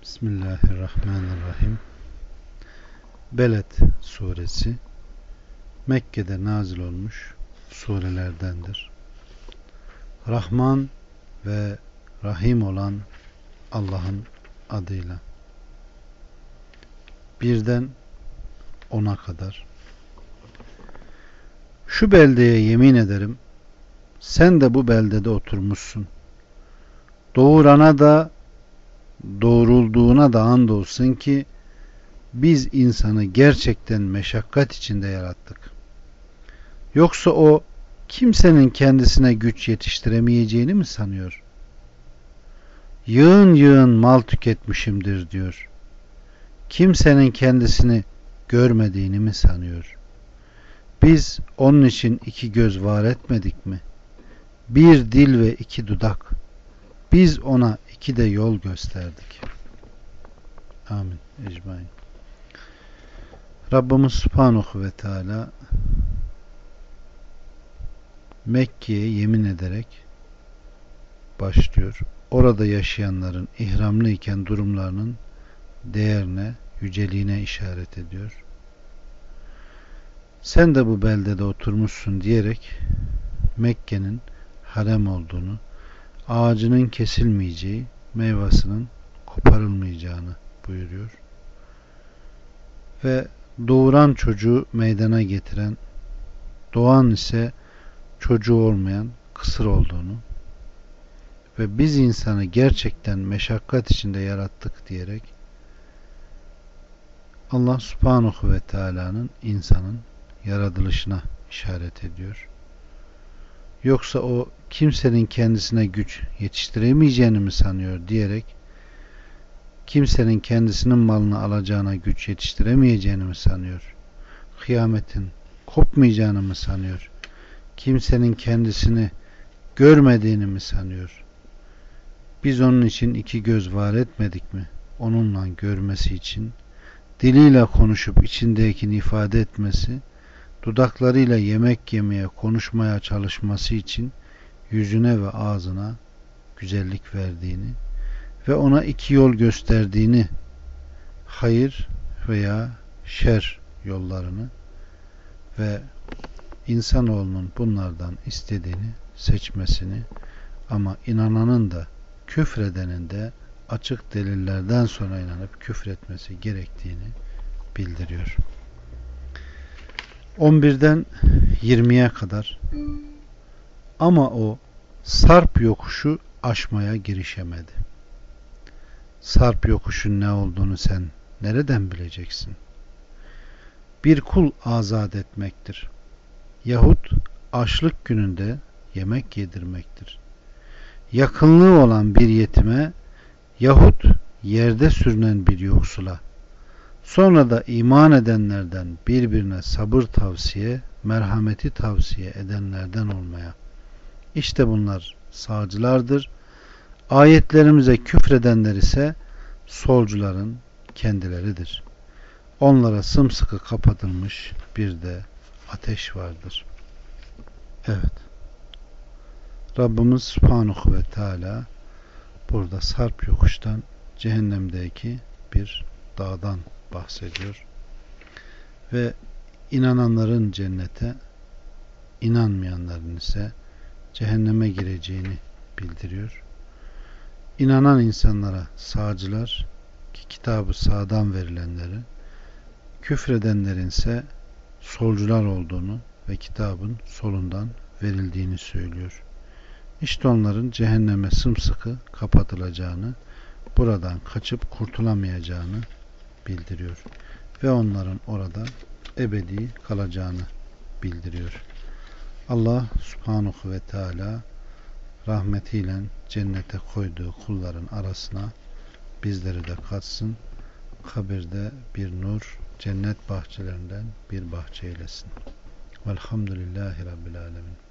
Bismillahirrahmanirrahim. Beled suresi Mekke'de nazil olmuş surelerdendir. Rahman ve Rahim olan Allah'ın adıyla. Birden 10'a kadar. Şu beldeye yemin ederim, sen de bu beldede oturmuşsun. Doğurana da doğrulduğuna da andolsun ki biz insanı gerçekten meşakkat içinde yarattık. Yoksa o kimsenin kendisine güç yetiştiremeyeceğini mi sanıyor? Yığın yığın mal tüketmişimdir diyor. Kimsenin kendisini görmediğini mi sanıyor? Biz onun için iki göz var etmedik mi? Bir dil ve iki dudak. Biz ona iki de yol gösterdik. Amin. Ecmaîn. Rabbimiz Subhanahu ve Teala Mekke'ye yemin ederek başlıyor. Orada yaşayanların ihramlı iken durumlarının değerine, yüceliğine işaret ediyor. Sen de bu beldede oturmuşsun diyerek Mekke'nin harem olduğunu, ağacının kesilmeyeceği, meyvasının koparılmayacağını buyuruyor. Ve doğuran çocuğu meydana getiren, doğan ise çocuğu olmayan kısır olduğunu ve biz insanı gerçekten meşakkat içinde yarattık diyerek Allah Subhanahu ve Teala'nın insanın yaratılışına işaret ediyor. Yoksa o kimsenin kendisine güç yetiştiremeyeceğini mi sanıyor diyerek kimsenin kendisinin malını alacağına güç yetiştiremeyeceğini mi sanıyor? Kıyametin kopmayacağını mı sanıyor? Kimsenin kendisini görmediğini mi sanıyor? Biz onun için iki göz var etmedik mi? Onunla görmesi için, diliyle konuşup içindekini ifade etmesi, dudaklarıyla yemek yemeye, konuşmaya çalışması için yüzüne ve ağzına güzellik verdiğini ve ona iki yol gösterdiğini, hayır veya şer yollarını ve insanoğlunun bunlardan istediğini seçmesini, ama inananın da küfredenin de açık delillerden sonra inanıp küfretmesi gerektiğini bildiriyor. 11'den 20'ye kadar. Ama o Sarp yokuşu aşmaya girişemedi. Sarp yokuşun ne olduğunu sen nereden bileceksin? Bir kul azat etmektir. Yahut açlık gününde yemek yedirmektir. Yakınlığı olan bir yetime yahut yerde sürünen bir yoksula, sonra da iman edenlerden birbirine sabır tavsiye, merhameti tavsiye edenlerden olmaya. İşte bunlar sağcılardır. Ayetlerimize küfredenler ise solcuların kendileridir. Onlara sımsıkı kapatılmış bir de ateş vardır. Evet. Rabbimiz Subhanahu ve Teala burada Sarp yokuştan, cehennemdeki bir dağdan bahsediyor. Ve inananların cennete, inanmayanların ise cehenneme gireceğini bildiriyor. İnanan insanlara sağcılar, ki kitabı sağdan verilenleri, küfredenlerin ise solcular olduğunu ve kitabın solundan verildiğini söylüyor. İşte onların cehenneme sımsıkı kapatılacağını, buradan kaçıp kurtulamayacağını bildiriyor. Ve onların orada ebedi kalacağını bildiriyor. Allah Subhanahu ve Teala rahmetiyle cennete koyduğu kulların arasına bizleri de katsın. Kabirde bir nur, cennet bahçelerinden bir bahçe eylesin. Velhamdülillahi Rabbil Alemin.